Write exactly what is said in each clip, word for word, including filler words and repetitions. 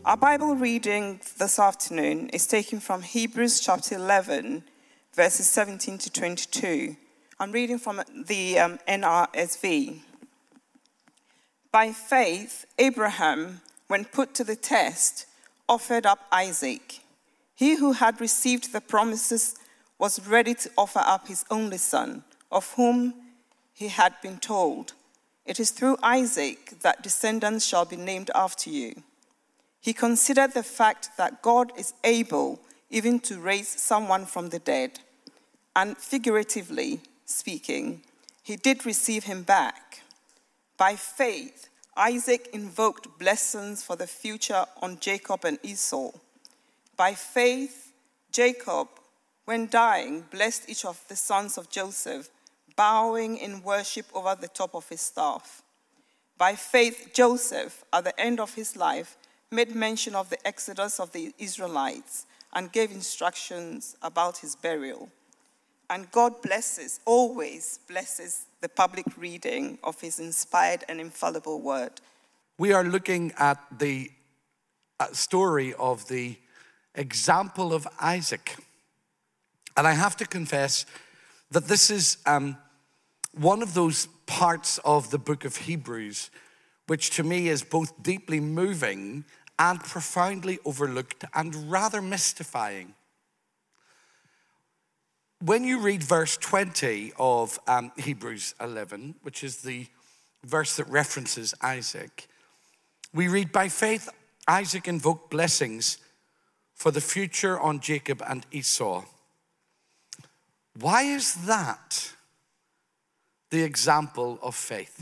Our Bible reading this afternoon is taken from Hebrews chapter eleven, verses seventeen to twenty-two. I'm reading from the um, N R S V. By faith, Abraham, when put to the test, offered up Isaac. He who had received the promises was ready to offer up his only son, of whom he had been told, "It is through Isaac that descendants shall be named after you." He considered the fact that God is able even to raise someone from the dead, and figuratively speaking, he did receive him back. By faith, Isaac invoked blessings for the future on Jacob and Esau. By faith, Jacob, when dying, blessed each of the sons of Joseph, bowing in worship over the top of his staff. By faith, Joseph, at the end of his life, made mention of the exodus of the Israelites and gave instructions about his burial. And God blesses, always blesses the public reading of his inspired and infallible word. We are looking at the story of the example of Isaac. And I have to confess that this is um, one of those parts of the book of Hebrews which to me is both deeply moving and profoundly overlooked and rather mystifying. When you read verse twenty of um, Hebrews eleven, which is the verse that references Isaac, we read, by faith, Isaac invoked blessings for the future on Jacob and Esau. Why is that the example of faith?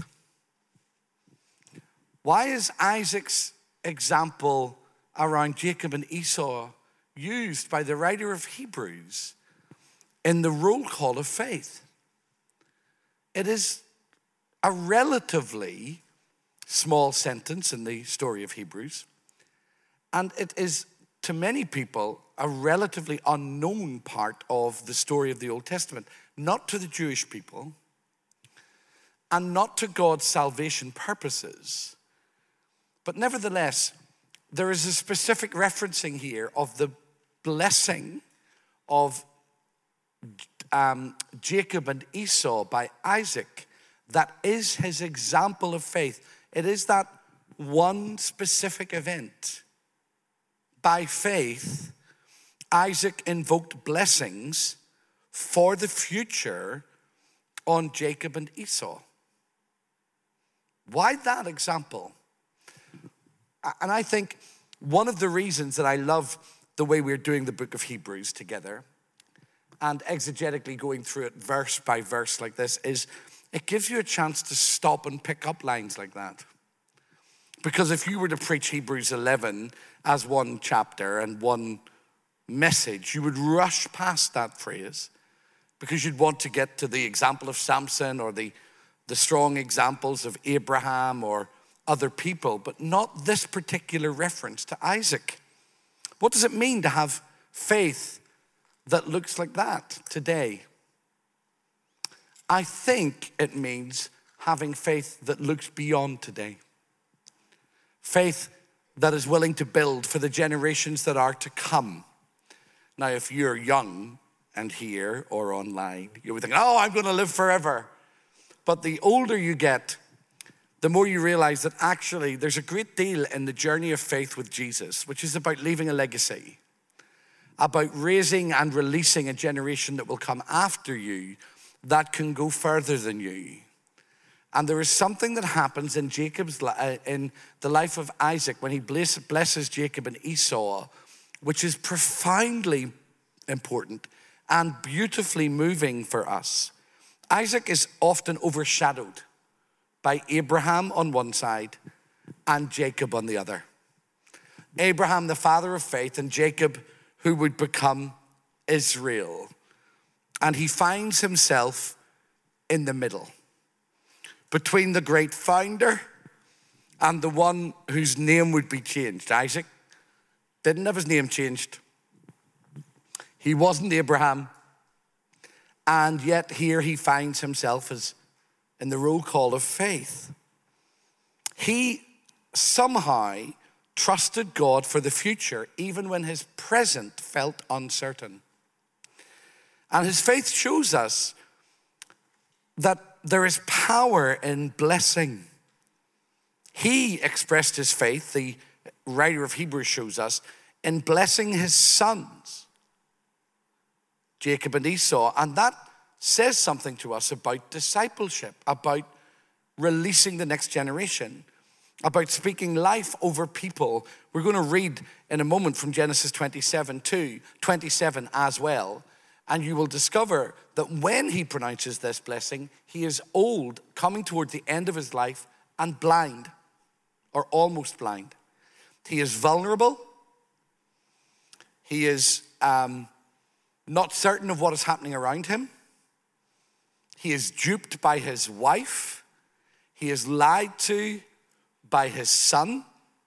Why is Isaac's example around Jacob and Esau used by the writer of Hebrews in the roll call of faith? It is a relatively small sentence in the story of Hebrews, and it is, to many people, a relatively unknown part of the story of the Old Testament, not to the Jewish people, and not to God's salvation purposes. But nevertheless, there is a specific referencing here of the blessing of um, Jacob and Esau by Isaac that is his example of faith. It is that one specific event. By faith, Isaac invoked blessings for the future on Jacob and Esau. Why that example? And I think one of the reasons that I love the way we're doing the book of Hebrews together and exegetically going through it verse by verse like this is it gives you a chance to stop and pick up lines like that. Because if you were to preach Hebrews eleven as one chapter and one message, you would rush past that phrase because you'd want to get to the example of Samson or the, the strong examples of Abraham or other people, but not this particular reference to Isaac. What does it mean to have faith that looks like that today? I think it means having faith that looks beyond today. Faith that is willing to build for the generations that are to come. Now, if you're young and here or online, you would think, oh, I'm going to live forever. But the older you get, the more you realize that actually there's a great deal in the journey of faith with Jesus, which is about leaving a legacy, about raising and releasing a generation that will come after you that can go further than you. And there is something that happens in Jacob's uh, in the life of Isaac when he bless, blesses Jacob and Esau, which is profoundly important and beautifully moving for us. Isaac is often overshadowed by Abraham on one side and Jacob on the other. Abraham, the father of faith, and Jacob, who would become Israel. And he finds himself in the middle, between the great founder and the one whose name would be changed. Isaac didn't have his name changed. He wasn't Abraham. And yet here he finds himself as in the roll call of faith. He somehow trusted God for the future, even when his present felt uncertain. And his faith shows us that there is power in blessing. He expressed his faith, the writer of Hebrews shows us, in blessing his sons, Jacob and Esau. And that says something to us about discipleship, about releasing the next generation, about speaking life over people. We're going to read in a moment from Genesis twenty-seven to twenty-seven as well. And you will discover that when he pronounces this blessing, he is old, coming toward the end of his life, and blind, or almost blind. He is vulnerable. He is um, not certain of what is happening around him. He is duped by his wife. He is lied to by his son.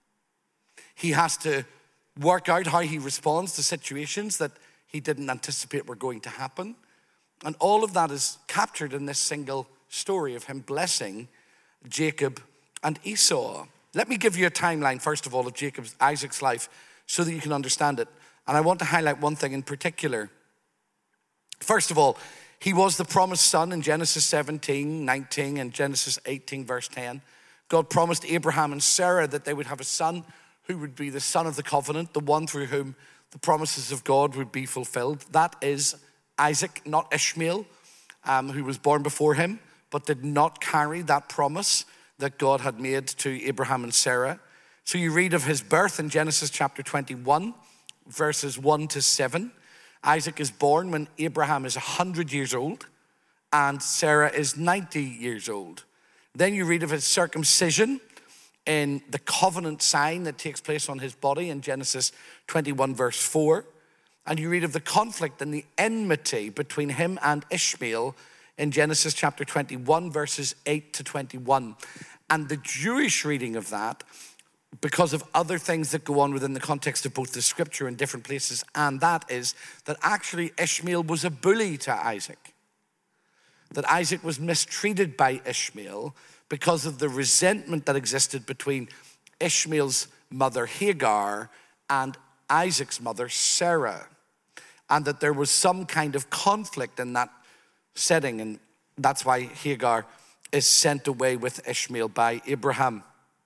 He has to work out how he responds to situations that he didn't anticipate were going to happen. And all of that is captured in this single story of him blessing Jacob and Esau. Let me give you a timeline, first of all, of Jacob's, Isaac's life so that you can understand it. And I want to highlight one thing in particular. First of all, he was the promised son in Genesis seventeen, nineteen, and Genesis eighteen, verse ten. God promised Abraham and Sarah that they would have a son who would be the son of the covenant, the one through whom the promises of God would be fulfilled. That is Isaac, not Ishmael, um, who was born before him, but did not carry that promise that God had made to Abraham and Sarah. So you read of his birth in Genesis chapter twenty-one, verses one to seven. Isaac is born when Abraham is one hundred years old and Sarah is ninety years old. Then you read of his circumcision in the covenant sign that takes place on his body in Genesis twenty-one, verse four. And you read of the conflict and the enmity between him and Ishmael in Genesis chapter twenty-one, verses eight to twenty-one. And the Jewish reading of that, because of other things that go on within the context of both the scripture in different places, and that is that actually Ishmael was a bully to Isaac. That Isaac was mistreated by Ishmael because of the resentment that existed between Ishmael's mother Hagar and Isaac's mother Sarah. And that there was some kind of conflict in that setting, and that's why Hagar is sent away with Ishmael by Abraham.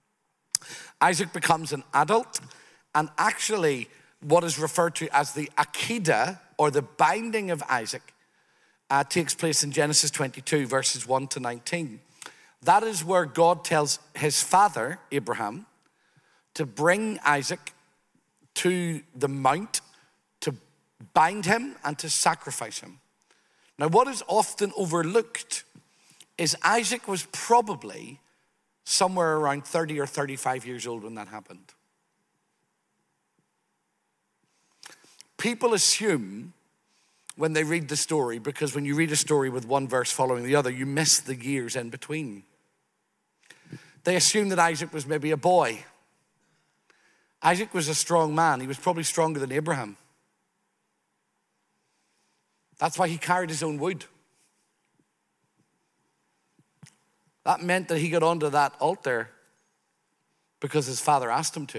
Isaac becomes an adult, and actually what is referred to as the Akedah, or the binding of Isaac, uh, takes place in Genesis twenty-two, verses one to nineteen. That is where God tells his father, Abraham, to bring Isaac to the mount, to bind him and to sacrifice him. Now, what is often overlooked is Isaac was probably somewhere around thirty or thirty-five years old when that happened. People assume when they read the story, because when you read a story with one verse following the other, you miss the years in between. They assume that Isaac was maybe a boy. Isaac was a strong man. He was probably stronger than Abraham. That's why he carried his own wood. That meant that he got onto that altar because his father asked him to.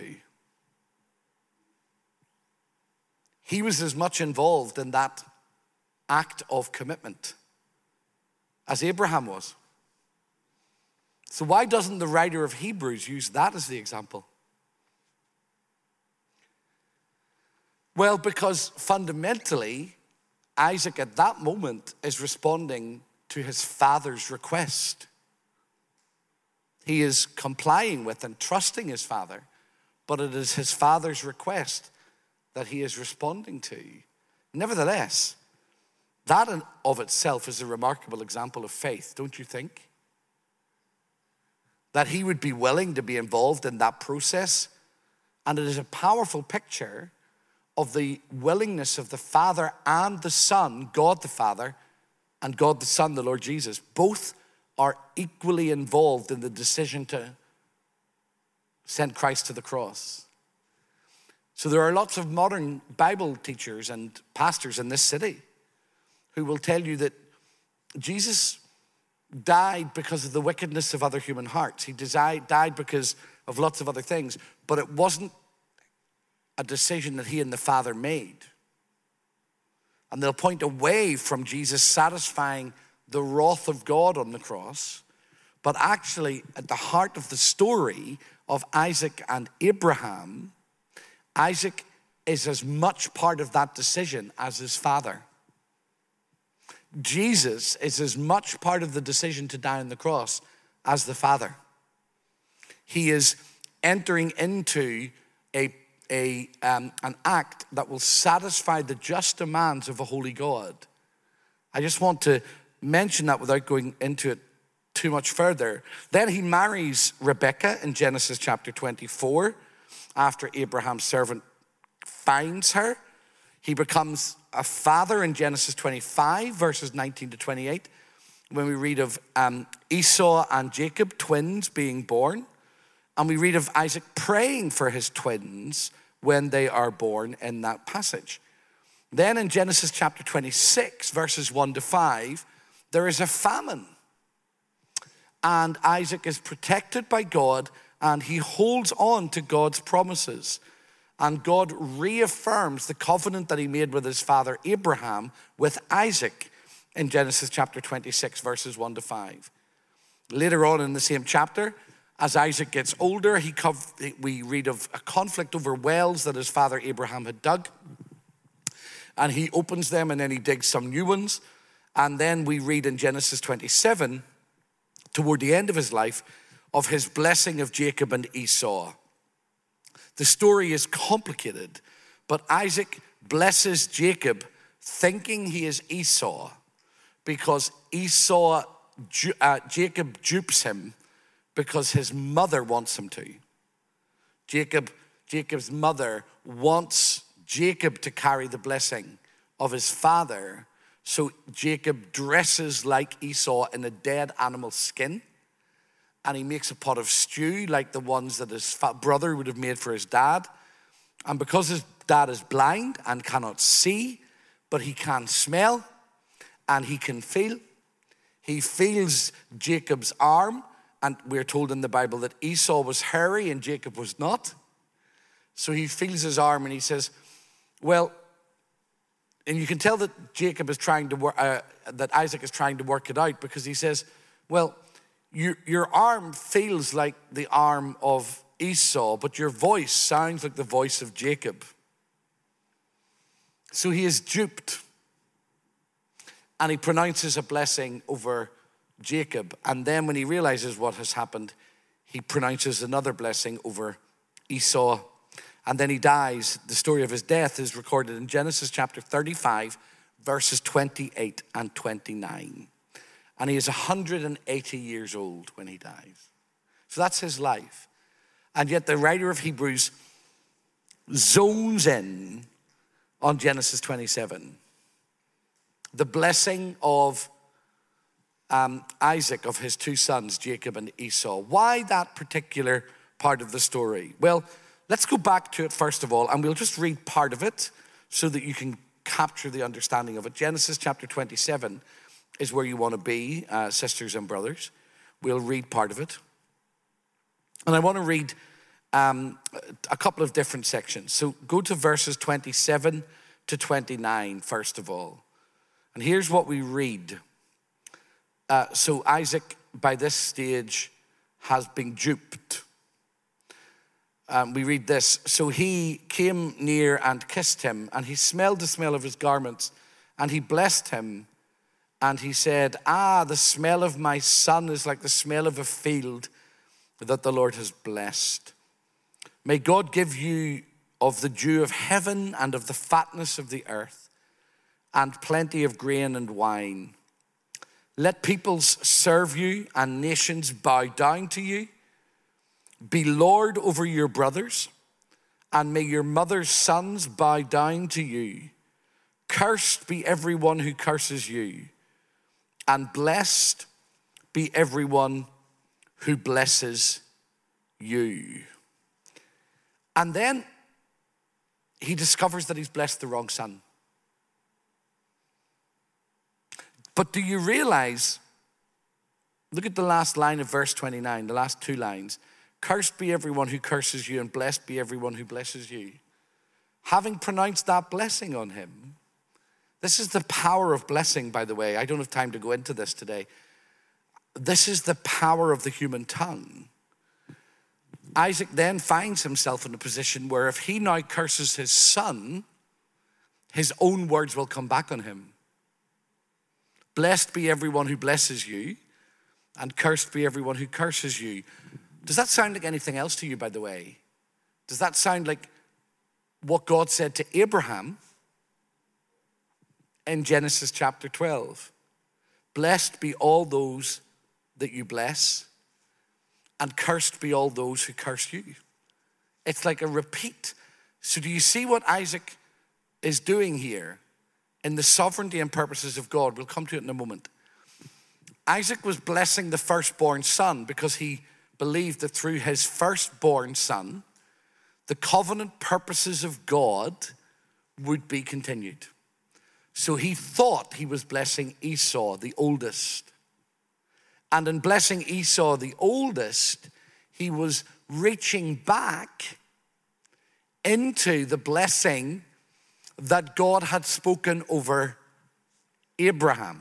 He was as much involved in that act of commitment as Abraham was. So why doesn't the writer of Hebrews use that as the example? Well, because fundamentally, Isaac at that moment is responding to his father's request. He is complying with and trusting his father, but it is his father's request that he is responding to. Nevertheless, that in of itself is a remarkable example of faith, don't you think? That he would be willing to be involved in that process. And it is a powerful picture of the willingness of the Father and the Son, God the Father, and God the Son, the Lord Jesus. Both are equally involved in the decision to send Christ to the cross. So there are lots of modern Bible teachers and pastors in this city who will tell you that Jesus died because of the wickedness of other human hearts. He died because of lots of other things, but it wasn't a decision that he and the Father made. And they'll point away from Jesus satisfying the wrath of God on the cross, but actually at the heart of the story of Isaac and Abraham, Isaac is as much part of that decision as his father. Jesus is as much part of the decision to die on the cross as the Father. He is entering into a, a, um, an act that will satisfy the just demands of a holy God. I just want to mention that without going into it too much further. Then he marries Rebekah in Genesis chapter twenty-four. After Abraham's servant finds her, he becomes a father in Genesis twenty-five, verses nineteen to twenty-eight, when we read of um, Esau and Jacob, twins, being born. And we read of Isaac praying for his twins when they are born in that passage. Then in Genesis chapter twenty-six, verses one to five, there is a famine. And Isaac is protected by God, and he holds on to God's promises. And God reaffirms the covenant that he made with his father Abraham with Isaac in Genesis chapter twenty-six, verses one to five. Later on in the same chapter, as Isaac gets older, he we read of a conflict over wells that his father Abraham had dug. And he opens them and then he digs some new ones. And then we read in Genesis twenty-seven, toward the end of his life, of his blessing of Jacob and Esau. The story is complicated, but Isaac blesses Jacob thinking he is Esau because Esau, uh, Jacob dupes him because his mother wants him to. Jacob, Jacob's mother wants Jacob to carry the blessing of his father, so Jacob dresses like Esau in a dead animal skin, and he makes a pot of stew like the ones that his brother would have made for his dad. And because his dad is blind and cannot see, but he can smell and he can feel, he feels Jacob's arm. And we're told in the Bible that Esau was hairy and Jacob was not. So he feels his arm and he says, well, and you can tell that Jacob is trying to work, uh, that Isaac is trying to work it out, because he says, well, Your, your arm feels like the arm of Esau, but your voice sounds like the voice of Jacob. So he is duped. And he pronounces a blessing over Jacob. And then when he realizes what has happened, he pronounces another blessing over Esau. And then he dies. The story of his death is recorded in Genesis chapter thirty-five, verses twenty-eight and twenty-nine. And he is one hundred eighty years old when he dies. So that's his life. And yet the writer of Hebrews zones in on Genesis twenty-seven. The blessing of um, Isaac, of his two sons, Jacob and Esau. Why that particular part of the story? Well, let's go back to it first of all, and we'll just read part of it so that you can capture the understanding of it. Genesis chapter twenty-seven is where you want to be, uh, sisters and brothers. We'll read part of it. And I want to read um, a couple of different sections. So go to verses twenty-seven to twenty-nine, first of all. And here's what we read. Uh, so Isaac, by this stage, has been duped. Um, we read this. So he came near and kissed him, and he smelled the smell of his garments, and he blessed him. And he said, ah, the smell of my son is like the smell of a field that the Lord has blessed. May God give you of the dew of heaven and of the fatness of the earth and plenty of grain and wine. Let peoples serve you and nations bow down to you. Be Lord over your brothers, and may your mother's sons bow down to you. Cursed be everyone who curses you, and blessed be everyone who blesses you. And then he discovers that he's blessed the wrong son. But do you realize, look at the last line of verse twenty-nine, the last two lines. Cursed be everyone who curses you, and blessed be everyone who blesses you. Having pronounced that blessing on him, this is the power of blessing, by the way. I don't have time to go into this today. This is the power of the human tongue. Isaac then finds himself in a position where if he now curses his son, his own words will come back on him. Blessed be everyone who blesses you, and cursed be everyone who curses you. Does that sound like anything else to you, by the way? Does that sound like what God said to Abraham in Genesis chapter twelve? Blessed be all those that you bless, and cursed be all those who curse you. It's like a repeat. So do you see what Isaac is doing here in the sovereignty and purposes of God? We'll come to it in a moment. Isaac was blessing the firstborn son because he believed that through his firstborn son, the covenant purposes of God would be continued. So he thought he was blessing Esau, the oldest. And in blessing Esau, the oldest, he was reaching back into the blessing that God had spoken over Abraham.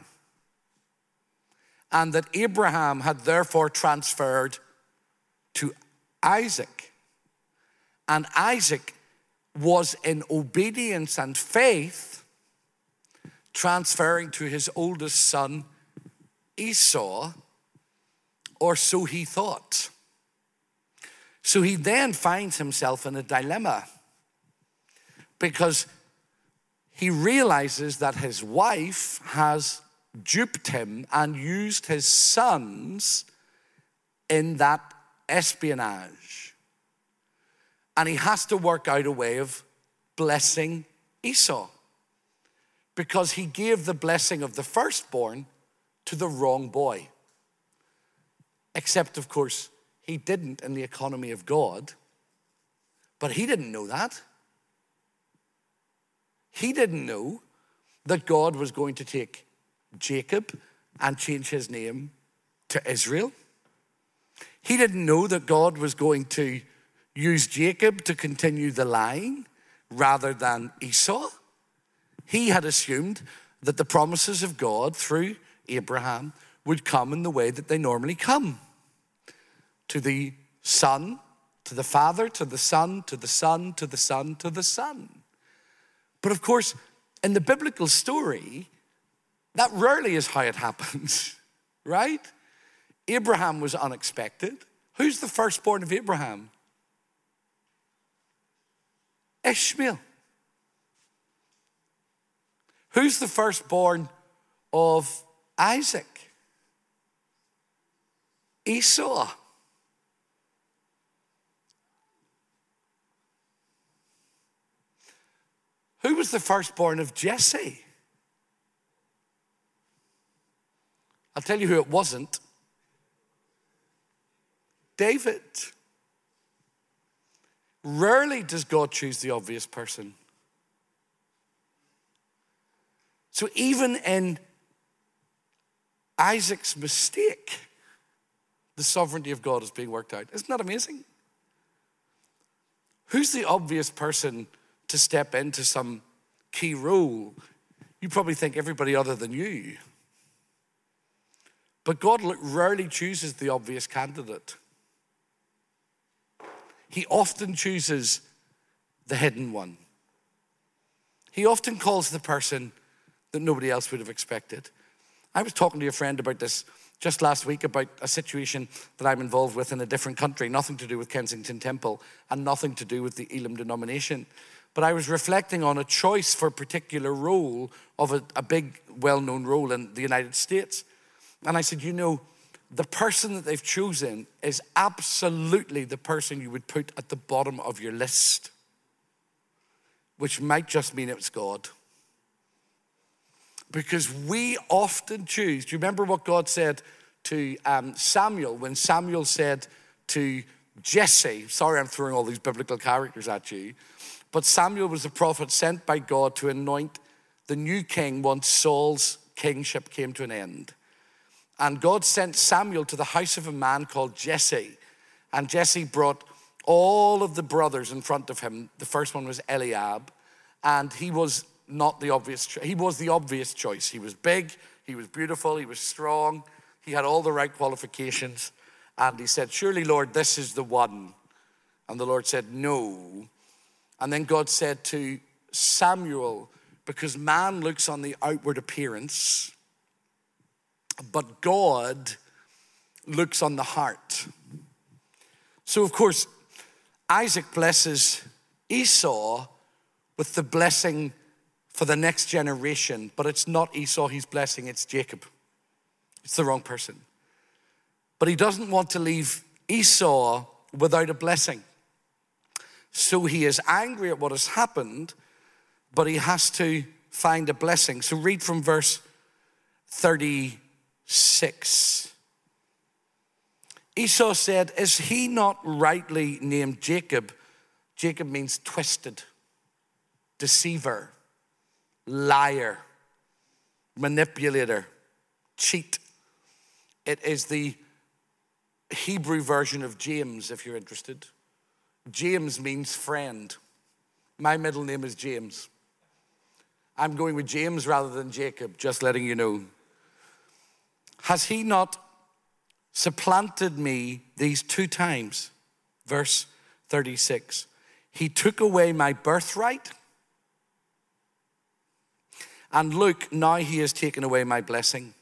And that Abraham had therefore transferred to Isaac. And Isaac was in obedience and faith transferring to his oldest son Esau, or so he thought. So he then finds himself in a dilemma because he realizes that his wife has duped him and used his sons in that espionage. And he has to work out a way of blessing Esau because he gave the blessing of the firstborn to the wrong boy. Except, of course, he didn't in the economy of God. But he didn't know that. He didn't know that God was going to take Jacob and change his name to Israel. He didn't know that God was going to use Jacob to continue the line rather than Esau. He had assumed that the promises of God through Abraham would come in the way that they normally come. To the son, to the father, to the son, to the son, to the son, to the son. But of course, in the biblical story, that rarely is how it happens, right? Abraham was unexpected. Who's the firstborn of Abraham? Ishmael. Who's the firstborn of Isaac? Esau. Who was the firstborn of Jesse? I'll tell you who it wasn't. David. Rarely does God choose the obvious person. So even in Isaac's mistake, the sovereignty of God is being worked out. Isn't that amazing? Who's the obvious person to step into some key role? You probably think everybody other than you. But God rarely chooses the obvious candidate. He often chooses the hidden one. He often calls the person that nobody else would have expected. I was talking to a friend about this just last week about a situation that I'm involved with in a different country, nothing to do with Kensington Temple and nothing to do with the Elim denomination. But I was reflecting on a choice for a particular role of a, a big, well-known role in the United States. And I said, you know, the person that they've chosen is absolutely the person you would put at the bottom of your list, which might just mean it's God. Because we often choose, do you remember what God said to um, Samuel when Samuel said to Jesse, sorry I'm throwing all these biblical characters at you, but Samuel was the prophet sent by God to anoint the new king once Saul's kingship came to an end. And God sent Samuel to the house of a man called Jesse. And Jesse brought all of the brothers in front of him. The first one was Eliab, and he was not the obvious cho- he was the obvious choice. He was big, he was beautiful, he was strong, he had all the right qualifications. And he said, surely, Lord, this is the one. And the Lord said, no. And then God said to Samuel, because man looks on the outward appearance, but God looks on the heart. So, of course, Isaac blesses Esau with the blessing for the next generation, but it's not Esau he's blessing, it's Jacob. It's the wrong person. But he doesn't want to leave Esau without a blessing. So he is angry at what has happened, but he has to find a blessing. So read from verse thirty-six. Esau said, is he not rightly named Jacob? Jacob means twisted, deceiver, liar, manipulator, cheat. It is the Hebrew version of James, if you're interested. James means friend. My middle name is James. I'm going with James rather than Jacob, just letting you know. Has he not supplanted me these two times? Verse thirty-six. He took away my birthright, and look, now he has taken away my blessing.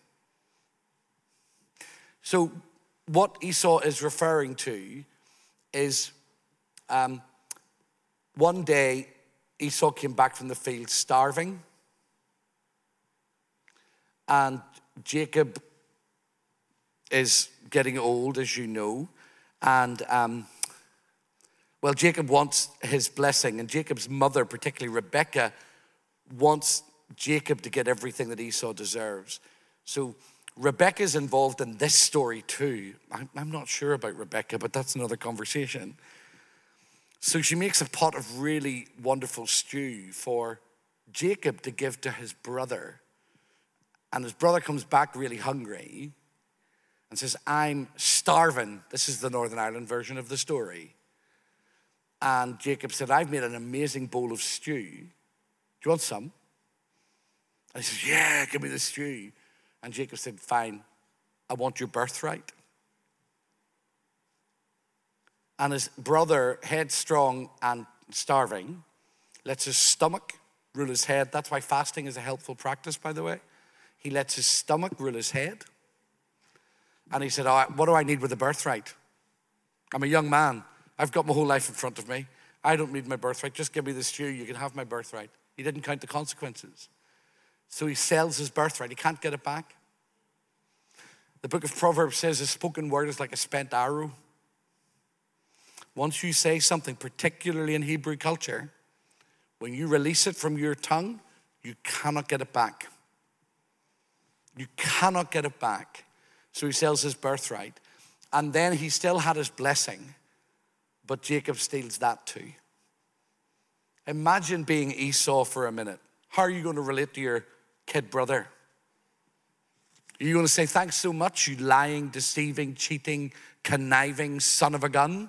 So what Esau is referring to is um, one day Esau came back from the field starving, and Jacob is getting old, as you know, and um, well, Jacob wants his blessing, and Jacob's mother, particularly Rebekah, wants Jacob to get everything that Esau deserves. So Rebekah's involved in this story too. I'm not sure about Rebekah, but that's another conversation. So she makes a pot of really wonderful stew for Jacob to give to his brother. And his brother comes back really hungry and says, I'm starving. This is the Northern Ireland version of the story. And Jacob said, I've made an amazing bowl of stew. Do you want some? And he says, yeah, give me the stew. And Jacob said, fine, I want your birthright. And his brother, headstrong and starving, lets his stomach rule his head. That's why fasting is a helpful practice, by the way. He lets his stomach rule his head. And he said, oh, what do I need with a birthright? I'm a young man. I've got my whole life in front of me. I don't need my birthright. Just give me the stew. You can have my birthright. He didn't count the consequences. So he sells his birthright. He can't get it back. The book of Proverbs says a spoken word is like a spent arrow. Once you say something, particularly in Hebrew culture, when you release it from your tongue, you cannot get it back. You cannot get it back. So he sells his birthright. And then he still had his blessing, but Jacob steals that too. Imagine being Esau for a minute. How are you going to relate to your kid brother? Are you going to say, thanks so much, you lying, deceiving, cheating, conniving son of a gun?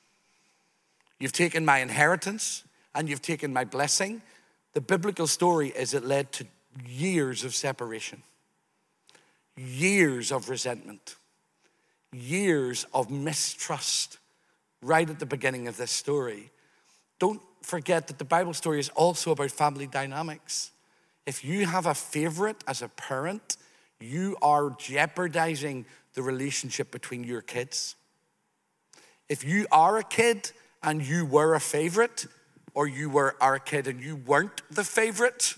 You've taken my inheritance and you've taken my blessing. The biblical story is it led to years of separation, years of resentment, years of mistrust right at the beginning of this story. Don't forget that the Bible story is also about family dynamics. If you have a favorite as a parent, you are jeopardizing the relationship between your kids. If you are a kid and you were a favorite, or you were our kid and you weren't the favorite,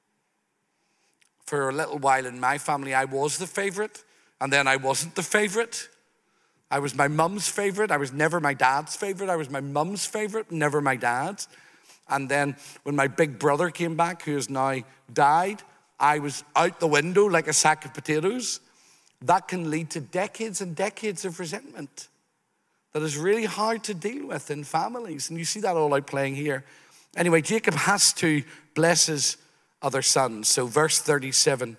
for a little while in my family, I was the favorite, and then I wasn't the favorite. I was my mum's favorite. I was never my dad's favorite. I was my mum's favorite, never my dad's. And then when my big brother came back, who has now died, I was out the window like a sack of potatoes. That can lead to decades and decades of resentment that is really hard to deal with in families. And you see that all out playing here. Anyway, Jacob has to bless his other sons. So verse thirty-seven.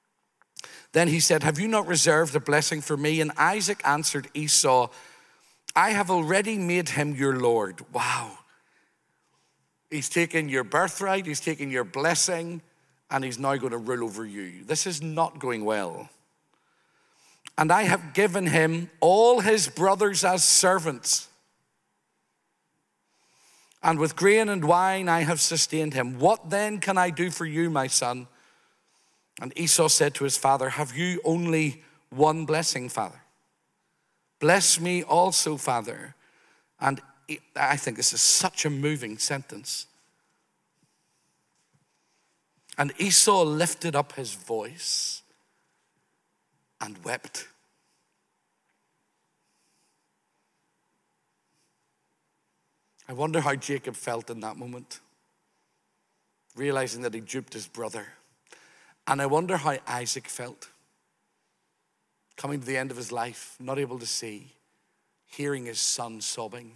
Then he said, have you not reserved a blessing for me? And Isaac answered Esau, I have already made him your Lord. Wow. He's taken your birthright, he's taken your blessing, and he's now going to rule over you. This is not going well. And I have given him all his brothers as servants. And with grain and wine I have sustained him. What then can I do for you, my son? And Esau said to his father, have you only one blessing, father? Bless me also, father. And I think this is such a moving sentence. And Esau lifted up his voice and wept. I wonder how Jacob felt in that moment, realizing that he duped his brother. And I wonder how Isaac felt, coming to the end of his life, not able to see, hearing his son sobbing.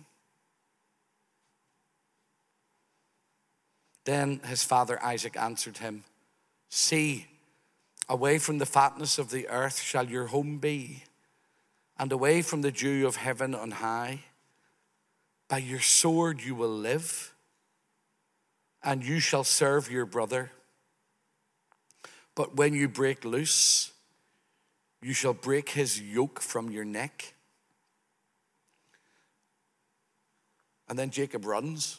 Then his father Isaac answered him, see, away from the fatness of the earth shall your home be, and away from the dew of heaven on high. By your sword you will live, and you shall serve your brother. But when you break loose, you shall break his yoke from your neck. And then Jacob runs.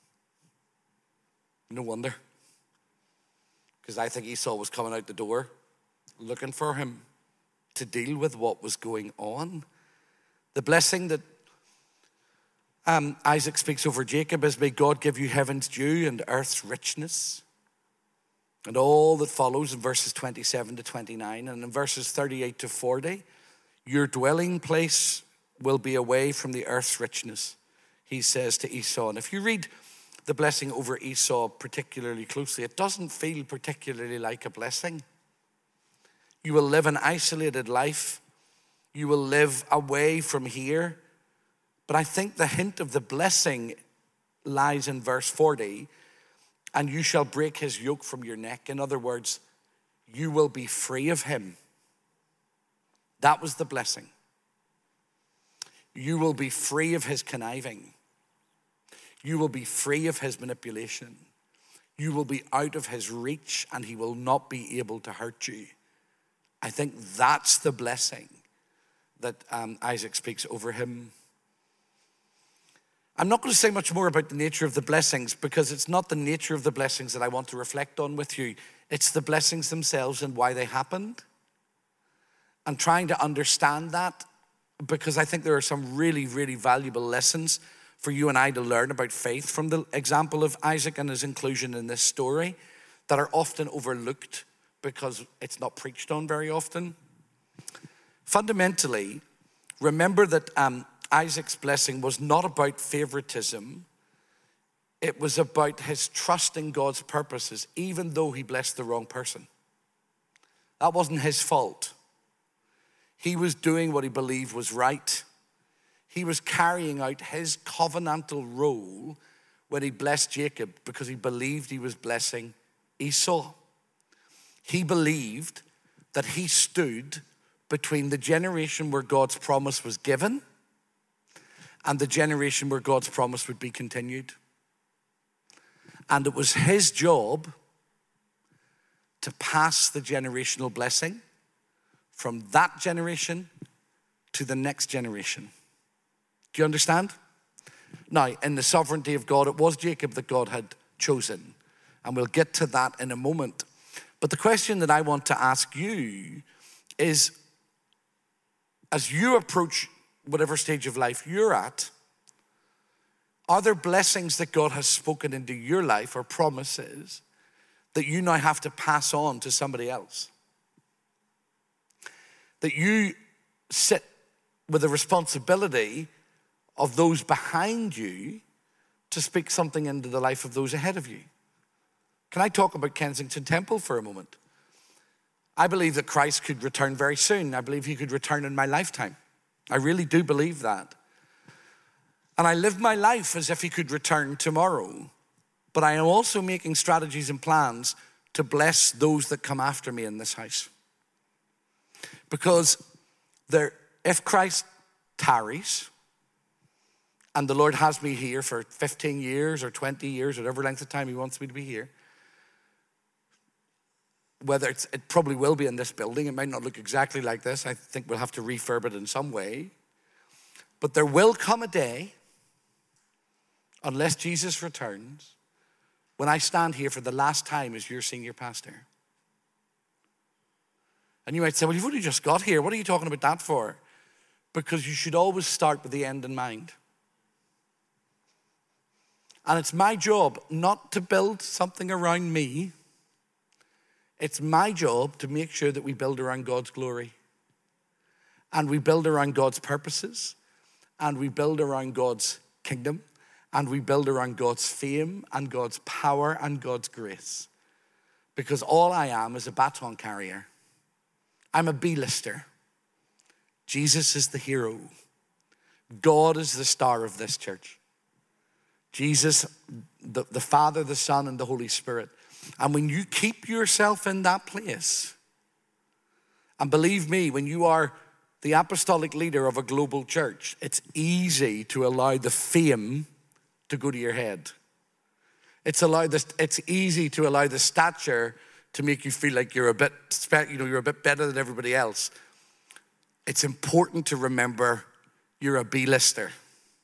No wonder. Because I think Esau was coming out the door looking for him to deal with what was going on. The blessing that um, Isaac speaks over Jacob is, may God give you heaven's dew and earth's richness. And all that follows in verses twenty-seven to twenty-nine, and in verses thirty-eight to forty, your dwelling place will be away from the earth's richness, he says to Esau. And if you read the blessing over Esau particularly closely, it doesn't feel particularly like a blessing. You will live an isolated life. You will live away from here. But I think the hint of the blessing lies in verse forty, and you shall break his yoke from your neck. In other words, you will be free of him. That was the blessing. You will be free of his conniving. You will be free of his manipulation. You will be out of his reach, and he will not be able to hurt you. I think that's the blessing that um, Isaac speaks over him. I'm not going to say much more about the nature of the blessings, because it's not the nature of the blessings that I want to reflect on with you. It's the blessings themselves and why they happened. I'm trying to understand that, because I think there are some really, really valuable lessons for you and I to learn about faith from the example of Isaac and his inclusion in this story that are often overlooked because it's not preached on very often. Fundamentally, remember that um, Isaac's blessing was not about favoritism. It was about his trusting God's purposes, even though he blessed the wrong person. That wasn't his fault. He was doing what he believed was right. He was carrying out his covenantal role when he blessed Jacob because he believed he was blessing Esau. He believed that he stood between the generation where God's promise was given and the generation where God's promise would be continued. And it was his job to pass the generational blessing from that generation to the next generation. Do you understand? Now, in the sovereignty of God, it was Jacob that God had chosen. And we'll get to that in a moment. But the question that I want to ask you is, as you approach whatever stage of life you're at, are there blessings that God has spoken into your life or promises that you now have to pass on to somebody else? That you sit with the responsibility of those behind you to speak something into the life of those ahead of you. Can I talk about Kensington Temple for a moment? I believe that Christ could return very soon. I believe he could return in my lifetime. I really do believe that. And I live my life as if he could return tomorrow. But I am also making strategies and plans to bless those that come after me in this house. Because there, if Christ tarries, and the Lord has me here for fifteen years or twenty years, whatever length of time he wants me to be here, whether it's, it probably will be in this building. It might not look exactly like this. I think we'll have to refurb it in some way. But there will come a day, unless Jesus returns, when I stand here for the last time as your senior pastor. And you might say, well, you've only just got here. What are you talking about that for? Because you should always start with the end in mind. And it's my job not to build something around me. It's my job to make sure that we build around God's glory. And we build around God's purposes. And we build around God's kingdom. And we build around God's fame and God's power and God's grace. Because all I am is a baton carrier. I'm a B-lister. Jesus is the hero. God is the star of this church. Jesus, the, the Father, the Son, and the Holy Spirit. And when you keep yourself in that place, and believe me, when you are the apostolic leader of a global church, it's easy to allow the fame to go to your head. It's allowed this, it's easy to allow the stature to make you feel like you're a bit, you know, you're a bit better than everybody else. It's important to remember you're a B-lister.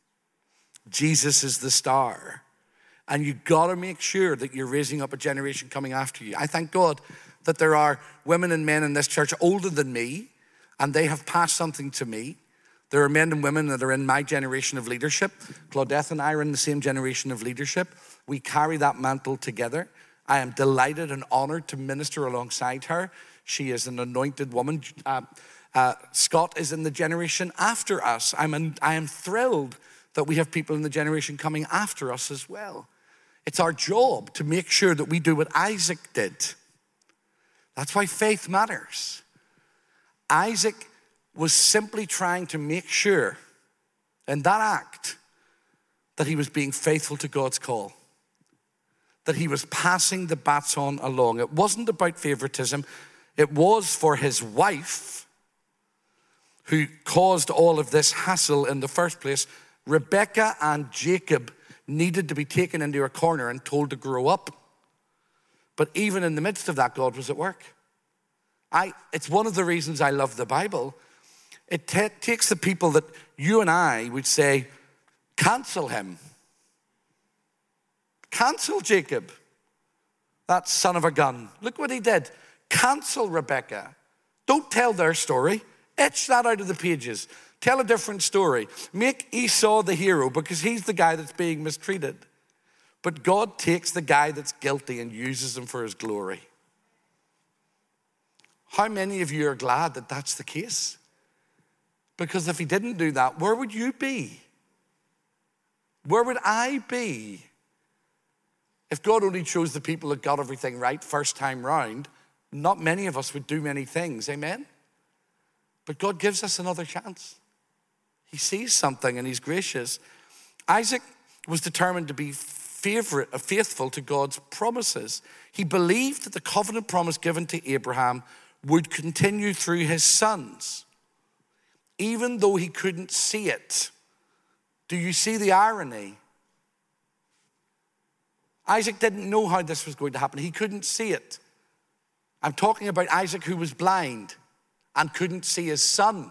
Jesus is the star. And you gotta make sure that you're raising up a generation coming after you. I thank God that there are women and men in this church older than me, and they have passed something to me. There are men and women that are in my generation of leadership. Claudette and I are in the same generation of leadership. We carry that mantle together. I am delighted and honored to minister alongside her. She is an anointed woman. Uh, uh, Scott is in the generation after us. I'm an, I am thrilled that we have people in the generation coming after us as well. It's our job to make sure that we do what Isaac did. That's why faith matters. Isaac was simply trying to make sure in that act that he was being faithful to God's call, that he was passing the baton along. It wasn't about favoritism. It was for his wife, who caused all of this hassle in the first place. Rebekah and Jacob needed to be taken into a corner and told to grow up. But even in the midst of that, God was at work. I, it's one of the reasons I love the Bible. It t- takes the people that you and I would say, cancel him. Cancel Jacob, that son of a gun. Look what he did. Cancel Rebekah. Don't tell their story. Etch that out of the pages. Tell a different story. Make Esau the hero because he's the guy that's being mistreated. But God takes the guy that's guilty and uses him for his glory. How many of you are glad that that's the case? Because if he didn't do that, where would you be? Where would I be? If God only chose the people that got everything right first time round, not many of us would do many things, amen? But God gives us another chance. He sees something and he's gracious. Isaac was determined to be favorite, faithful to God's promises. He believed that the covenant promise given to Abraham would continue through his sons, even though he couldn't see it. Do you see the irony? Isaac didn't know how this was going to happen. He couldn't see it. I'm talking about Isaac, who was blind and couldn't see his son.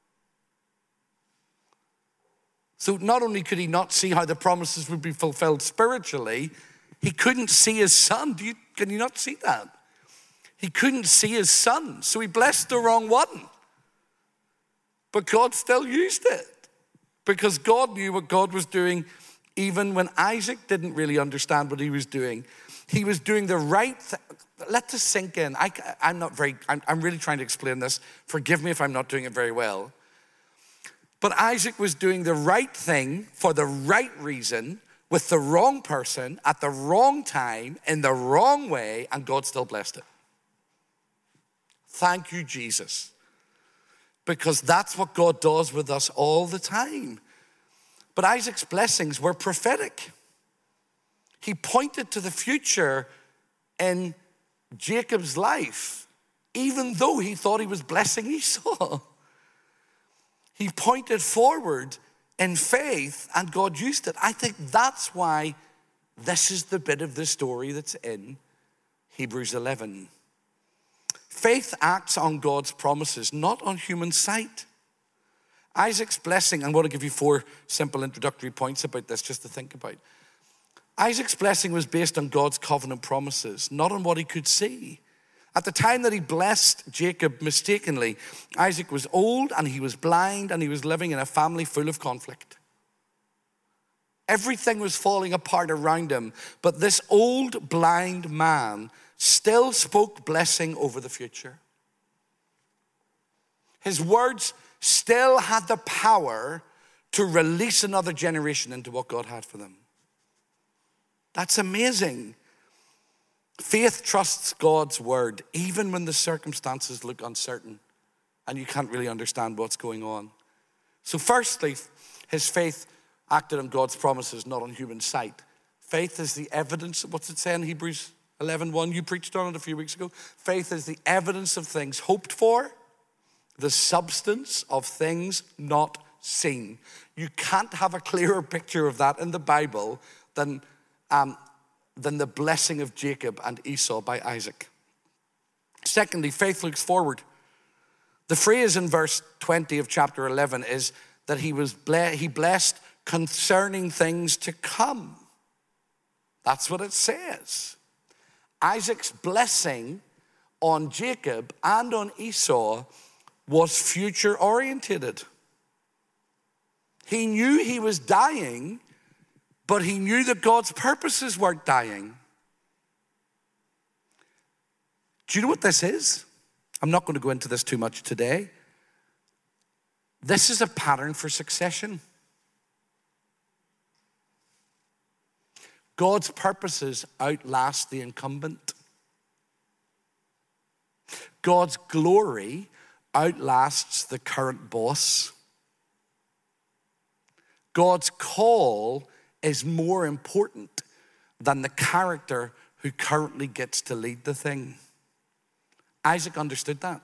So not only could he not see how the promises would be fulfilled spiritually, he couldn't see his son. Do you, can you not see that? He couldn't see his son, so he blessed the wrong one. But God still used it because God knew what God was doing even when Isaac didn't really understand what he was doing. He was doing the right thing. Let this sink in. I, I'm not very, I'm, I'm really trying to explain this. Forgive me if I'm not doing it very well. But Isaac was doing the right thing for the right reason with the wrong person at the wrong time in the wrong way, and God still blessed it. Thank you, Jesus. Because that's what God does with us all the time. But Isaac's blessings were prophetic. He pointed to the future in Jacob's life, even though he thought he was blessing Esau. He pointed forward in faith, and God used it. I think that's why this is the bit of the story that's in Hebrews eleven. Faith acts on God's promises, not on human sight. Isaac's blessing, I'm going to give you four simple introductory points about this just to think about. Isaac's blessing was based on God's covenant promises, not on what he could see. At the time that he blessed Jacob mistakenly, Isaac was old and he was blind and he was living in a family full of conflict. Everything was falling apart around him, but this old blind man still spoke blessing over the future. His words still had the power to release another generation into what God had for them. That's amazing. Faith trusts God's word, even when the circumstances look uncertain and you can't really understand what's going on. So firstly, his faith acted on God's promises, not on human sight. Faith is the evidence, what's it say in Hebrews eleven one? You preached on it a few weeks ago. Faith is the evidence of things hoped for, the substance of things not seen. You can't have a clearer picture of that in the Bible than, um, than the blessing of Jacob and Esau by Isaac. Secondly, faith looks forward. The phrase in verse twenty of chapter eleven is that he was ble- he blessed concerning things to come. That's what it says. Isaac's blessing on Jacob and on Esau was future oriented. He knew he was dying, but he knew that God's purposes weren't dying. Do you know what this is? I'm not going to go into this too much today. This is a pattern for succession. God's purposes outlast the incumbent. God's glory outlasts the current boss. God's call is more important than the character who currently gets to lead the thing. Isaac understood that.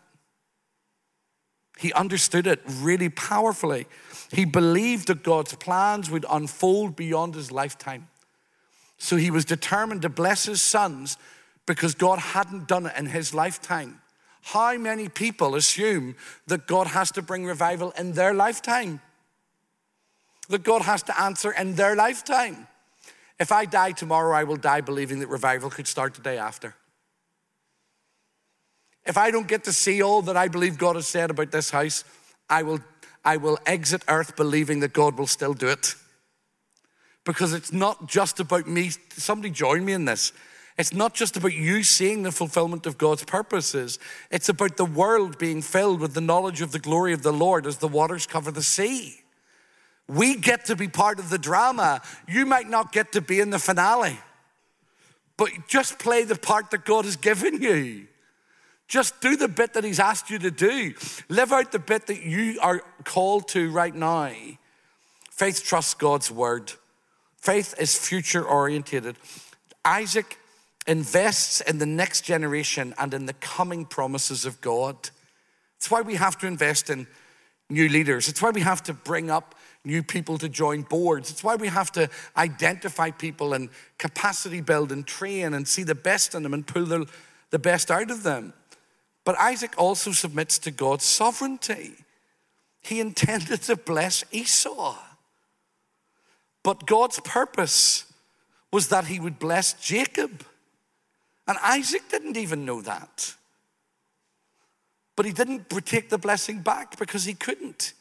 He understood it really powerfully. He believed that God's plans would unfold beyond his lifetime. So he was determined to bless his sons because God hadn't done it in his lifetime. How many people assume that God has to bring revival in their lifetime? That God has to answer in their lifetime? If I die tomorrow, I will die believing that revival could start the day after. If I don't get to see all that I believe God has said about this house, I will, I will exit earth believing that God will still do it. Because it's not just about me. Somebody join me in this. It's not just about you seeing the fulfillment of God's purposes. It's about the world being filled with the knowledge of the glory of the Lord as the waters cover the sea. We get to be part of the drama. You might not get to be in the finale, but just play the part that God has given you. Just do the bit that he's asked you to do. Live out the bit that you are called to right now. Faith trusts God's word. Faith is future oriented. Isaac invests in the next generation and in the coming promises of God. It's why we have to invest in new leaders. It's why we have to bring up new people to join boards. It's why we have to identify people and capacity build and train and see the best in them and pull the, the best out of them. But Isaac also submits to God's sovereignty. He intended to bless Esau. But God's purpose was that he would bless Jacob. And Isaac didn't even know that. But he didn't take the blessing back because he couldn't.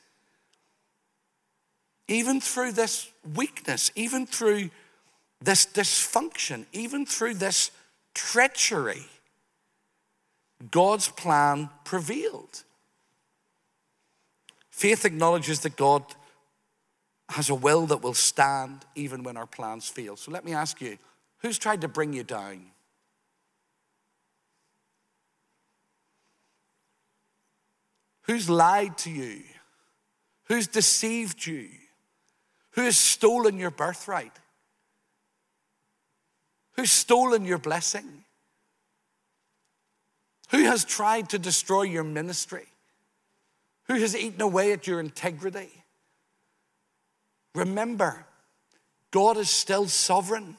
Even through this weakness, even through this dysfunction, even through this treachery, God's plan prevailed. Faith acknowledges that God has a will that will stand even when our plans fail. So let me ask you, who's tried to bring you down? Who's lied to you? Who's deceived you? Who has stolen your birthright? Who's stolen your blessing? Who has tried to destroy your ministry? Who has eaten away at your integrity? Remember, God is still sovereign.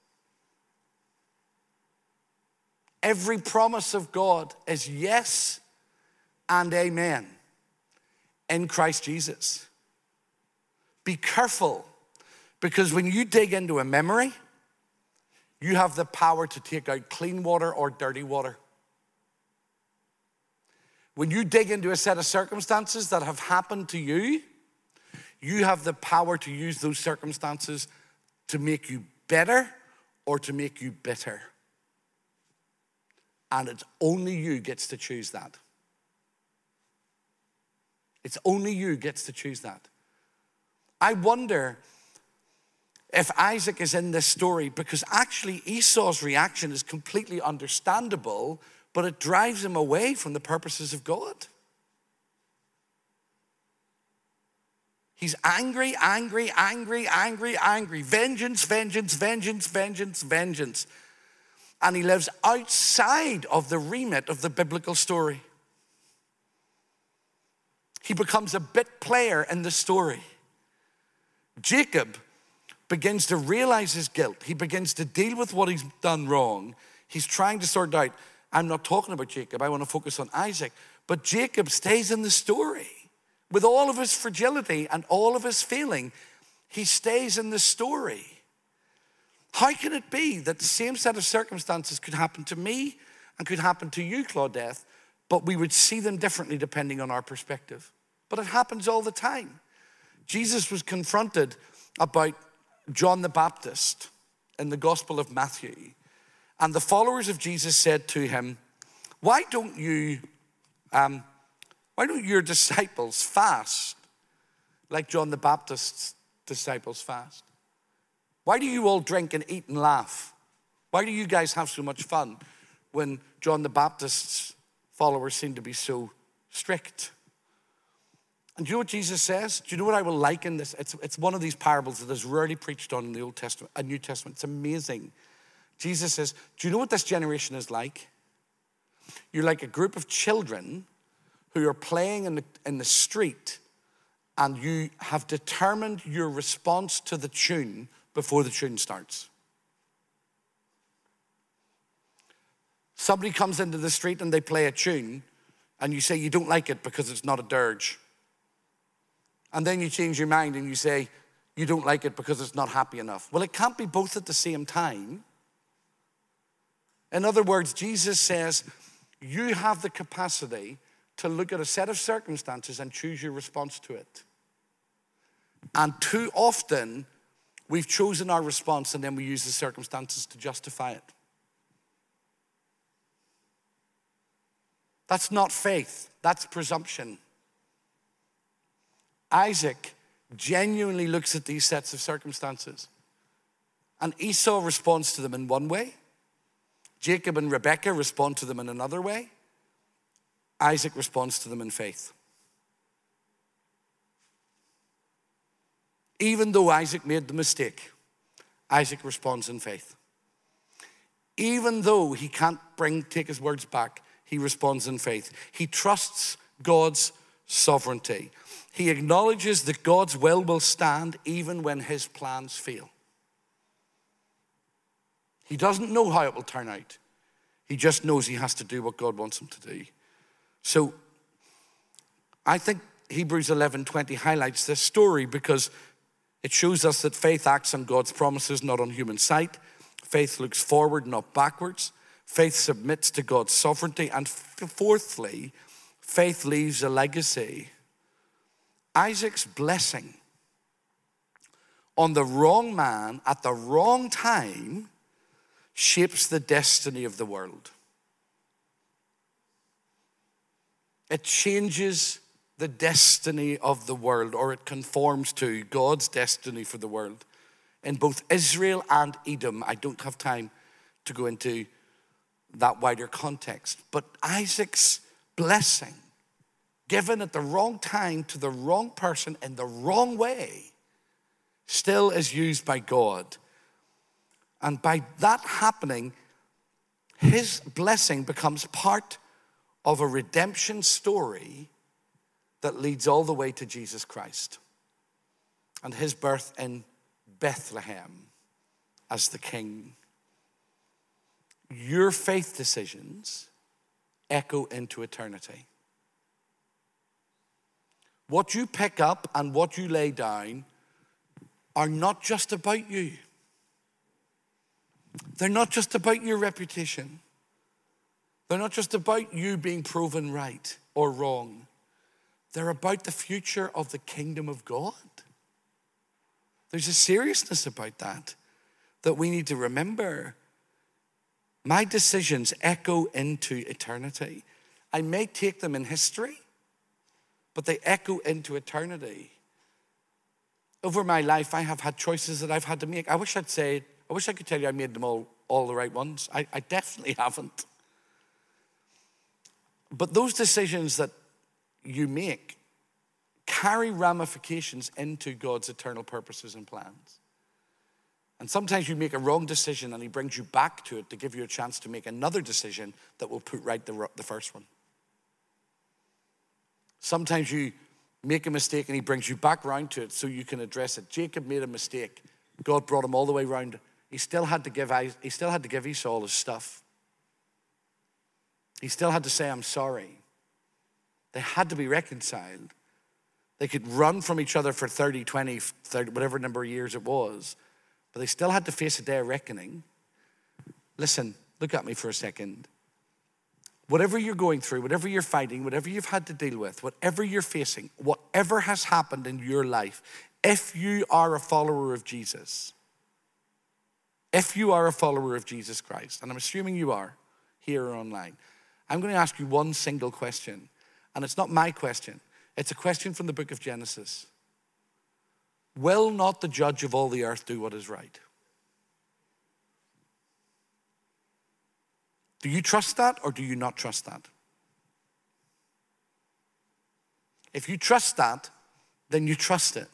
Every promise of God is yes and amen in Christ Jesus. Be careful, because when you dig into a memory, you have the power to take out clean water or dirty water. When you dig into a set of circumstances that have happened to you, you have the power to use those circumstances to make you better or to make you bitter. And it's only you gets to choose that. It's only you gets to choose that. I wonder if Isaac is in this story because actually Esau's reaction is completely understandable, but it drives him away from the purposes of God. He's angry, angry, angry, angry, angry. Vengeance, vengeance, vengeance, vengeance, vengeance. And he lives outside of the remit of the biblical story. He becomes a bit player in the story. Jacob begins to realize his guilt. He begins to deal with what he's done wrong. He's trying to sort out, I'm not talking about Jacob, I want to focus on Isaac. But Jacob stays in the story. With all of his fragility and all of his failing, he stays in the story. How can it be that the same set of circumstances could happen to me and could happen to you, Claudette, but we would see them differently depending on our perspective? But it happens all the time. Jesus was confronted about John the Baptist in the Gospel of Matthew. And the followers of Jesus said to him, why don't you, um, why don't your disciples fast like John the Baptist's disciples fast? Why do you all drink and eat and laugh? Why do you guys have so much fun when John the Baptist's followers seem to be so strict? And do you know what Jesus says? Do you know what I will liken this? It's, it's one of these parables that is rarely preached on in the Old Testament, a New Testament. It's amazing. Jesus says, do you know what this generation is like? You're like a group of children who are playing in the, in the street, and you have determined your response to the tune before the tune starts. Somebody comes into the street and they play a tune, and you say you don't like it because it's not a dirge. And then you change your mind and you say you don't like it because it's not happy enough. Well, it can't be both at the same time. In other words, Jesus says you have the capacity to look at a set of circumstances and choose your response to it. And too often, we've chosen our response and then we use the circumstances to justify it. That's not faith, that's presumption. Isaac genuinely looks at these sets of circumstances, and Esau responds to them in one way. Jacob and Rebekah respond to them in another way. Isaac responds to them in faith. Even though Isaac made the mistake, Isaac responds in faith. Even though he can't bring, take his words back, he responds in faith. He trusts God's sovereignty. He acknowledges that God's will will stand even when his plans fail. He doesn't know how it will turn out. He just knows he has to do what God wants him to do. So I think Hebrews eleven twenty highlights this story because it shows us that faith acts on God's promises, not on human sight. Faith looks forward, not backwards. Faith submits to God's sovereignty. And fourthly, faith leaves a legacy. Isaac's blessing on the wrong man at the wrong time shapes the destiny of the world. It changes the destiny of the world, or it conforms to God's destiny for the world. In both Israel and Edom, I don't have time to go into that wider context, but Isaac's blessing, given at the wrong time to the wrong person in the wrong way, still is used by God. And by that happening, his blessing becomes part of a redemption story that leads all the way to Jesus Christ. and his birth in Bethlehem as the king. Your faith decisions echo into eternity. What you pick up and what you lay down are not just about you. They're not just about your reputation. They're not just about you being proven right or wrong. They're about the future of the kingdom of God. There's a seriousness about that that we need to remember. My decisions echo into eternity. I may take them in history, but they echo into eternity. Over my life, I have had choices that I've had to make. I wish I'd say, I wish I could tell you I made them all, all the right ones. I, I definitely haven't. But those decisions that you make carry ramifications into God's eternal purposes and plans. And sometimes you make a wrong decision and he brings you back to it to give you a chance to make another decision that will put right the, the first one. Sometimes you make a mistake and he brings you back round to it so you can address it. Jacob made a mistake. God brought him all the way round. He still had to give, he still had to give Esau all his stuff. He still had to say, I'm sorry. They had to be reconciled. They could run from each other for thirty, twenty, thirty, whatever number of years it was, but they still had to face a day of reckoning. Listen, look at me for a second. Whatever you're going through, whatever you're fighting, whatever you've had to deal with, whatever you're facing, whatever has happened in your life, if you are a follower of Jesus, if you are a follower of Jesus Christ, and I'm assuming you are here or online, I'm going to ask you one single question. And it's not my question. It's a question from the book of Genesis. Will not the judge of all the earth do what is right? Do you trust that or do you not trust that? If you trust that, then you trust it.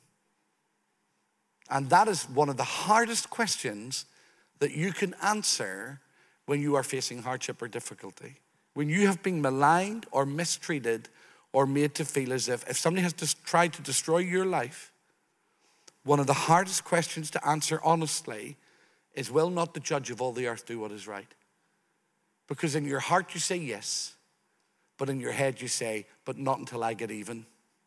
And that is one of the hardest questions that you can answer when you are facing hardship or difficulty. When you have been maligned or mistreated or made to feel as if, if somebody has just tried to destroy your life, one of the hardest questions to answer honestly is, will not the judge of all the earth do what is right? Because in your heart you say yes, but in your head you say, but not until I get even.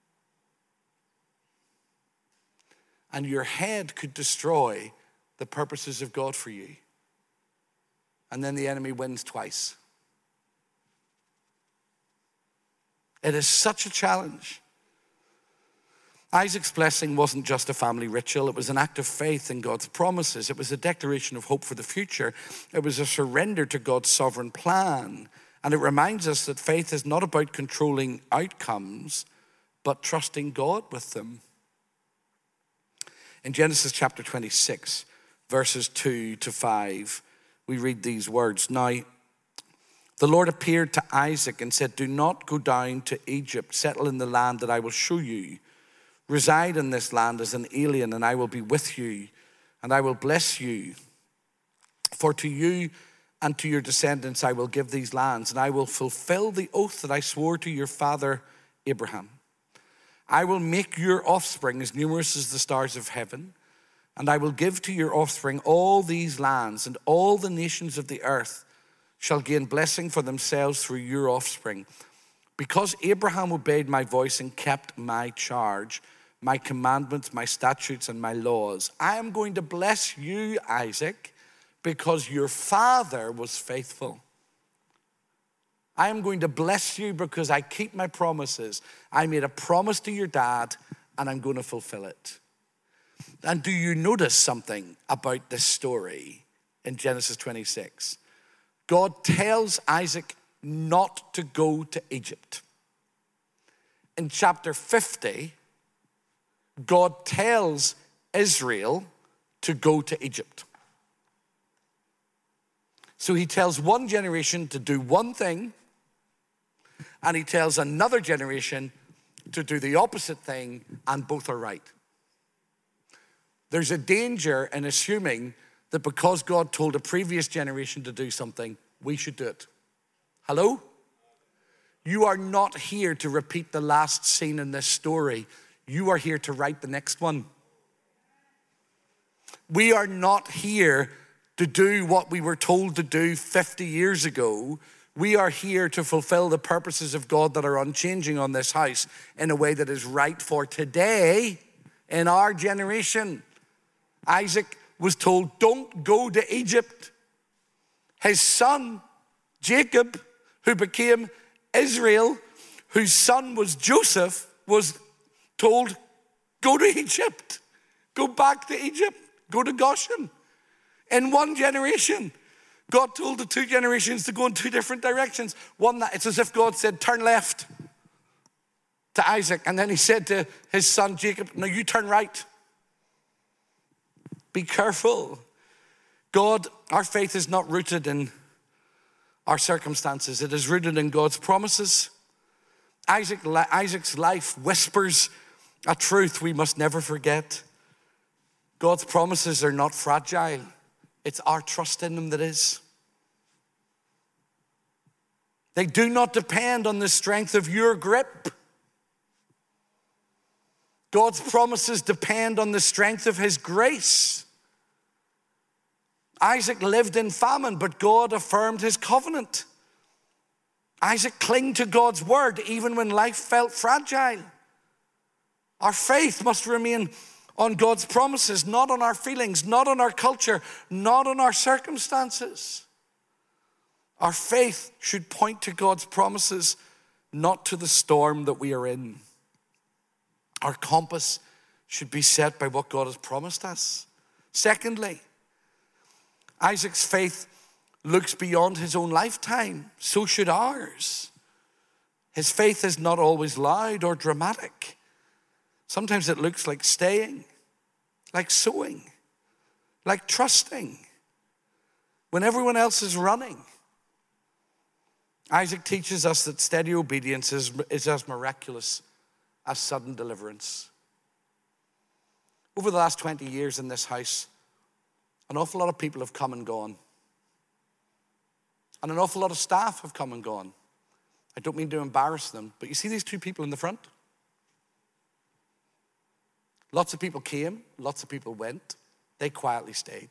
And your head could destroy the purposes of God for you. And then the enemy wins twice. It is such a challenge. Isaac's blessing wasn't just a family ritual. It was an act of faith in God's promises. It was a declaration of hope for the future. It was a surrender to God's sovereign plan. And it reminds us that faith is not about controlling outcomes, but trusting God with them. In Genesis chapter twenty-six, verses two to five, we read these words. Now, the Lord appeared to Isaac and said, do not go down to Egypt. Settle in the land that I will show you. Reside in this land as an alien, and I will be with you, and I will bless you. For to you and to your descendants I will give these lands, and I will fulfill the oath that I swore to your father Abraham. I will make your offspring as numerous as the stars of heaven, and I will give to your offspring all these lands, and all the nations of the earth shall gain blessing for themselves through your offspring. Because Abraham obeyed my voice and kept my charge, my commandments, my statutes, and my laws, I am going to bless you, Isaac, because your father was faithful. I am going to bless you because I keep my promises. I made a promise to your dad, and I'm going to fulfill it. And do you notice something about this story in Genesis twenty-six? God tells Isaac not to go to Egypt. In chapter fifty, God tells Israel to go to Egypt. So he tells one generation to do one thing, and he tells another generation to do the opposite thing, and both are right. There's a danger in assuming that because God told a previous generation to do something, we should do it. Hello? You are not here to repeat the last scene in this story. You are here to write the next one. We are not here to do what we were told to do fifty years ago. We are here to fulfill the purposes of God that are unchanging on this house in a way that is right for today in our generation. Isaac was told, don't go to Egypt. His son, Jacob, who became Israel, whose son was Joseph, was told, go to Egypt. Go back to Egypt. Go to Goshen. In one generation, God told the two generations to go in two different directions. One, that it's as if God said, turn left to Isaac. And then he said to his son, Jacob, no, you turn right. Be careful. God, our faith is not rooted in our circumstances. It is rooted in God's promises. Isaac, Isaac's life whispers a truth we must never forget. God's promises are not fragile. It's our trust in them that is. They do not depend on the strength of your grip. God's promises depend on the strength of his grace. Isaac lived in famine, but God affirmed his covenant. Isaac clung to God's word even when life felt fragile. Our faith must remain on God's promises, not on our feelings, not on our culture, not on our circumstances. Our faith should point to God's promises, not to the storm that we are in. Our compass should be set by what God has promised us. Secondly, Isaac's faith looks beyond his own lifetime. So should ours. His faith is not always loud or dramatic. Sometimes it looks like staying, like sowing, like trusting when everyone else is running. Isaac teaches us that steady obedience is, is as miraculous as sudden deliverance. Over the last twenty years in this house, an awful lot of people have come and gone. And an awful lot of staff have come and gone. I don't mean to embarrass them, but you see these two people in the front? Lots of people came, lots of people went. They quietly stayed.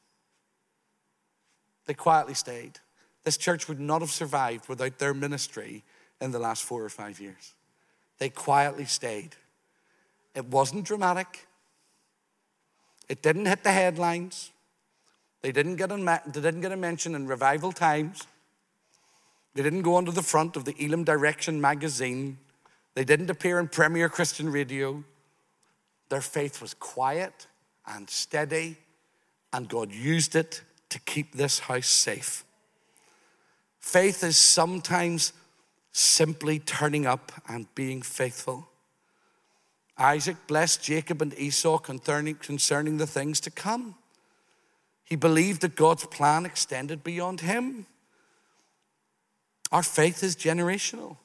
They quietly stayed. This church would not have survived without their ministry in the last four or five years. They quietly stayed. It wasn't dramatic. It didn't hit the headlines. They didn't get a, they didn't get a mention in Revival Times. They didn't go onto the front of the Elim Direction magazine. They didn't appear in Premier Christian Radio. Their faith was quiet and steady, and God used it to keep this house safe. Faith is sometimes simply turning up and being faithful. Isaac blessed Jacob and Esau concerning, concerning the things to come. He believed that God's plan extended beyond him. Our faith is generational.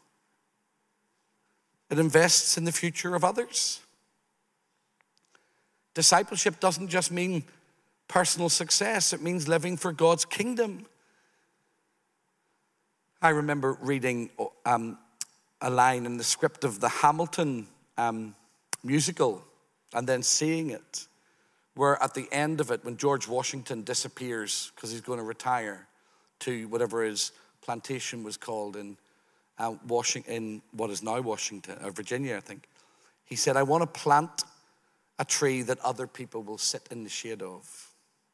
It invests in the future of others. Discipleship doesn't just mean personal success. It means living for God's kingdom. I remember reading um, a line in the script of the Hamilton um, musical and then seeing it, where at the end of it, when George Washington disappears because he's going to retire to whatever his plantation was called in, uh, Washington, in what is now Washington, or Virginia, I think, he said, I want to plant a tree that other people will sit in the shade of.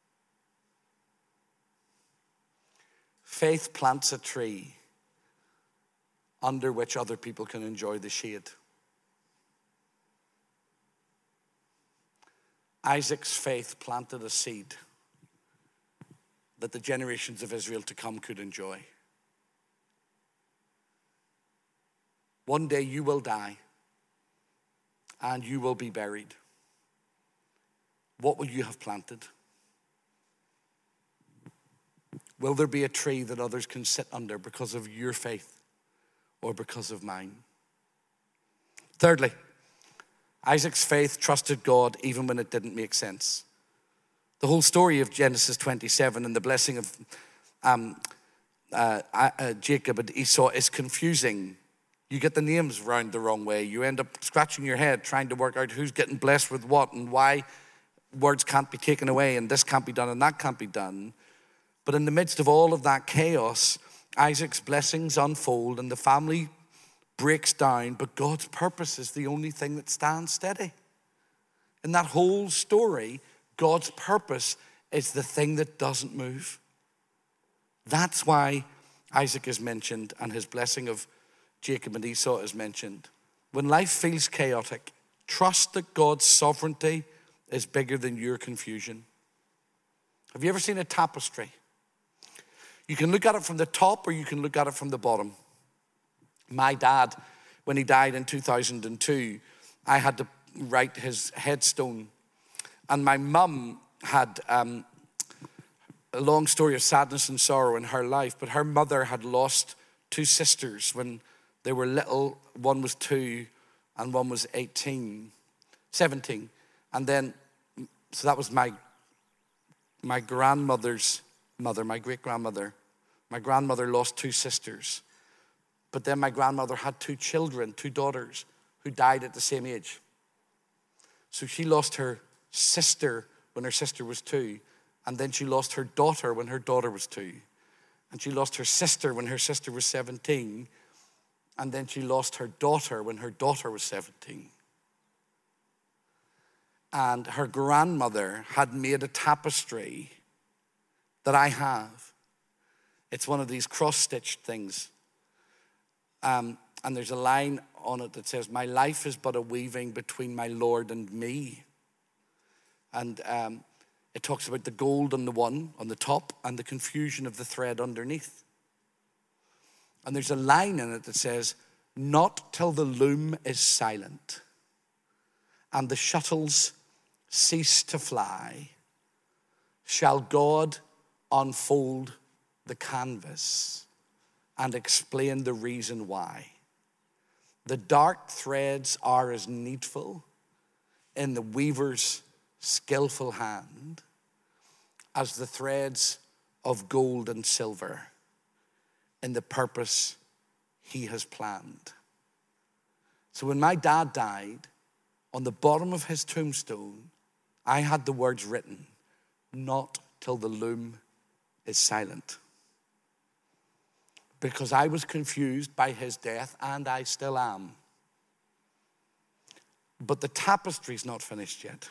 Faith plants a tree under which other people can enjoy the shade. Isaac's faith planted a seed that the generations of Israel to come could enjoy. One day you will die and you will be buried. What will you have planted? Will there be a tree that others can sit under because of your faith or because of mine? Thirdly, Isaac's faith trusted God even when it didn't make sense. The whole story of Genesis twenty-seven and the blessing of um, uh, uh, Jacob and Esau is confusing You get the names round the wrong way. You end up scratching your head trying to work out who's getting blessed with what and why words can't be taken away and this can't be done and that can't be done. But in the midst of all of that chaos, Isaac's blessings unfold and the family breaks down, but God's purpose is the only thing that stands steady. In that whole story, God's purpose is the thing that doesn't move. That's why Isaac is mentioned and his blessing of Jacob and Esau is mentioned. When life feels chaotic, trust that God's sovereignty is bigger than your confusion. Have you ever seen a tapestry? You can look at it from the top or you can look at it from the bottom. My dad, when he died in two thousand two, I had to write his headstone. And my mum had um, a long story of sadness and sorrow in her life, but her mother had lost two sisters when they were little. One was two and one was eighteen, seventeen. And then, so that was my, my grandmother's mother, my great-grandmother. My grandmother lost two sisters. But then my grandmother had two children, two daughters, who died at the same age. So she lost her sister when her sister was two, and then she lost her daughter when her daughter was two. And she lost her sister when her sister was seventeen, and then she lost her daughter when her daughter was seventeen. And her grandmother had made a tapestry that I have. It's one of these cross-stitched things. Um, and there's a line on it that says, "My life is but a weaving between my Lord and me." And um, it talks about the gold on the one, on the top, and the confusion of the thread underneath. And there's a line in it that says, "Not till the loom is silent and the shuttles cease to fly shall God unfold the canvas and explain the reason why. The dark threads are as needful in the weaver's skillful hand as the threads of gold and silver in the purpose he has planned." So when my dad died, on the bottom of his tombstone, I had the words written, "Not till the loom is silent." Because I was confused by his death, and I still am. But the tapestry's not finished yet.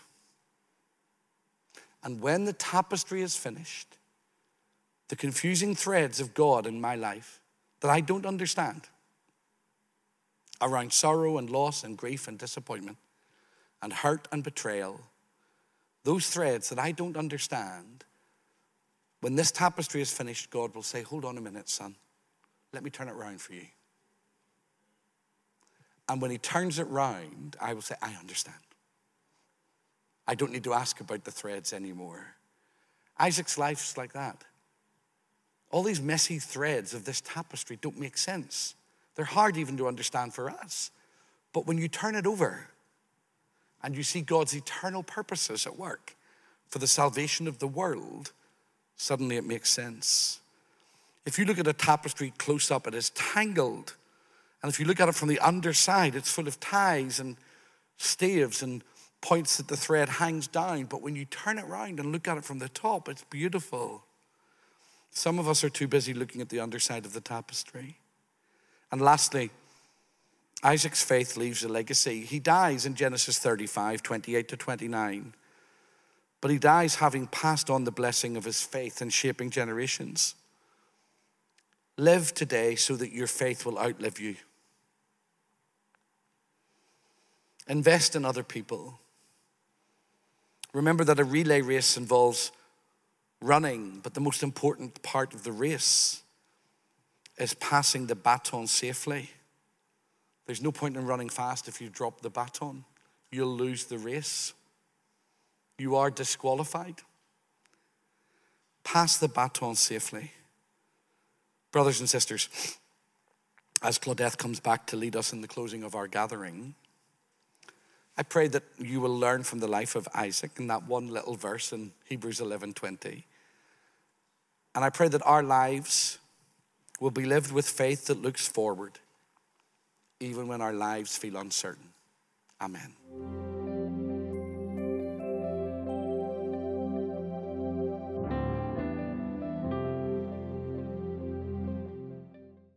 And when the tapestry is finished, the confusing threads of God in my life that I don't understand, around sorrow and loss and grief and disappointment and hurt and betrayal, those threads that I don't understand, when this tapestry is finished, God will say, "Hold on a minute, son. Let me turn it around for you." And when he turns it round, I will say, "I understand. I don't need to ask about the threads anymore." Isaac's life's like that. All these messy threads of this tapestry don't make sense. They're hard even to understand for us. But when you turn it over and you see God's eternal purposes at work for the salvation of the world, suddenly it makes sense. If you look at a tapestry close up, it is tangled. And if you look at it from the underside, it's full of ties and staves and points that the thread hangs down. But when you turn it around and look at it from the top, it's beautiful. Some of us are too busy looking at the underside of the tapestry. And lastly, Isaac's faith leaves a legacy. He dies in Genesis thirty-five, twenty-eight to twenty-nine. But he dies having passed on the blessing of his faith and shaping generations. Live today so that your faith will outlive you. Invest in other people. Remember that a relay race involves running, but the most important part of the race is passing the baton safely. There's no point in running fast if you drop the baton. You'll lose the race. You are disqualified. Pass the baton safely. Brothers and sisters, as Claudette comes back to lead us in the closing of our gathering, I pray that you will learn from the life of Isaac in that one little verse in Hebrews eleven twenty. And I pray that our lives will be lived with faith that looks forward even when our lives feel uncertain. Amen.